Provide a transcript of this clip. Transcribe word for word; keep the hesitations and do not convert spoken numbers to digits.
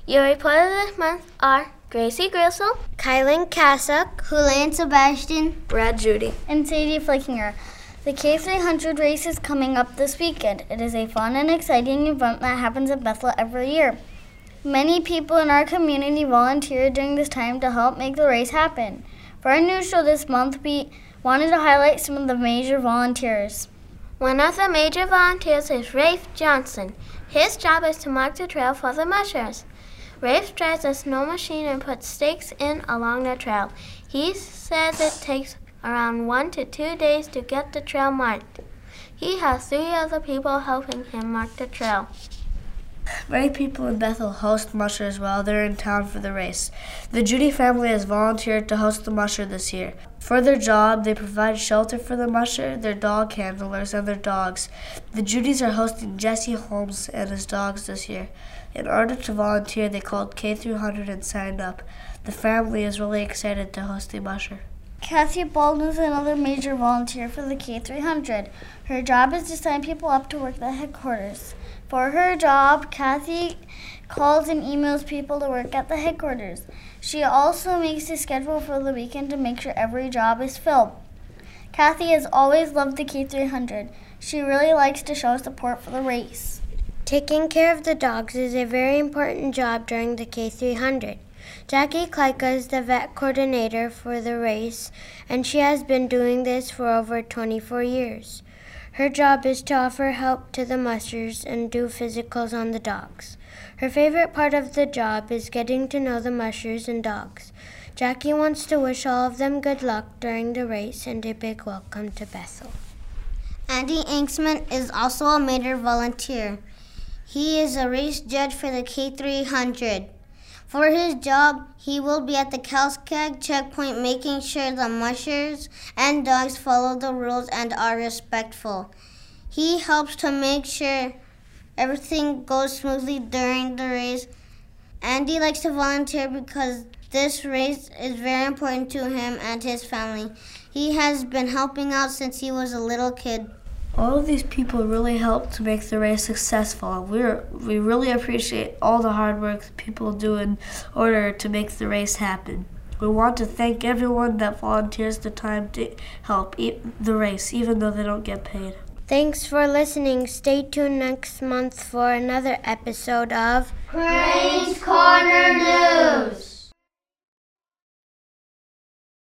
Your reporters this month are Gracie Grisel, Kylan Kasuk, Hulain Sebastian, Brad Judy, and Sadie Flickinger. The K three hundred race is coming up this weekend. It is a fun and exciting event that happens at Bethel every year. Many people in our community volunteer during this time to help make the race happen. For our news show this month, we wanted to highlight some of the major volunteers. One of the major volunteers is Rafe Johnson. His job is to mark the trail for the mushers. Rafe drives a snow machine and puts stakes in along the trail. He says it takes around one to two days to get the trail marked. He has three other people helping him mark the trail. Many people in Bethel host mushers while they're in town for the race. The Judy family has volunteered to host the musher this year. For their job, they provide shelter for the musher, their dog handlers, and their dogs. The Judys are hosting Jesse Holmes and his dogs this year. In order to volunteer, they called K three hundred and signed up. The family is really excited to host the musher. Kathy Baldwin is another major volunteer for the K three hundred. Her job is to sign people up to work at headquarters. For her job, Kathy calls and emails people to work at the headquarters. She also makes a schedule for the weekend to make sure every job is filled. Kathy has always loved the K three hundred. She really likes to show support for the race. Taking care of the dogs is a very important job during the K three hundred. Jackie Klika is the vet coordinator for the race, and she has been doing this for over twenty-four years. Her job is to offer help to the mushers and do physicals on the dogs. Her favorite part of the job is getting to know the mushers and dogs. Jackie wants to wish all of them good luck during the race and a big welcome to Bethel. Andy Inksman is also a major volunteer. He is a race judge for the K three hundred. For his job, he will be at the Calskag checkpoint making sure the mushers and dogs follow the rules and are respectful. He helps to make sure everything goes smoothly during the race. Andy likes to volunteer because this race is very important to him and his family. He has been helping out since he was a little kid. All of these people really helped to make the race successful. We're, we really appreciate all the hard work that people do in order to make the race happen. We want to thank everyone that volunteers the time to help e- the race, even though they don't get paid. Thanks for listening. Stay tuned next month for another episode of Crane's Corner News.